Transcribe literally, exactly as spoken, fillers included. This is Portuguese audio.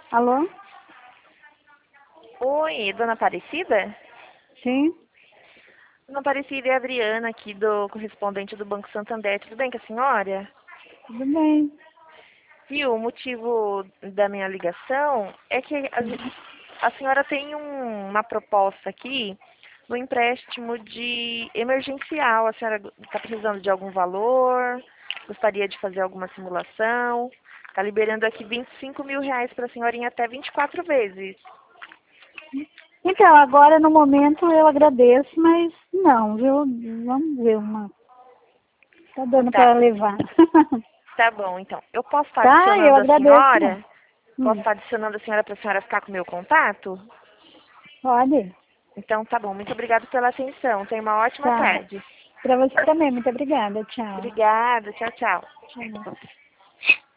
Alô? Oi, dona Aparecida? Sim? Dona Aparecida é a Adriana aqui do correspondente do Banco Santander. Tudo bem com a senhora? Tudo bem. Viu, o motivo da minha ligação é que a, gen- a senhora tem um- uma proposta aqui no empréstimo de emergencial. A senhora está precisando de algum valor? Gostaria de fazer alguma simulação? Está liberando aqui vinte e cinco mil reais para a senhora em até vinte e quatro vezes. Então, agora no momento eu agradeço, mas não, viu? Vamos ver uma. Tá dando Tá, para levar. tá bom, então. Eu posso estar Tá, eu adicionando a agradeço. senhora? Posso Hum, estar adicionando a senhora para a senhora ficar com o meu contato? pode? Então tá bom, muito obrigada pela atenção. Tenha uma ótima Tá. tarde. Para você também, muito obrigada. Tchau. Obrigada, tchau, tchau. Tchau.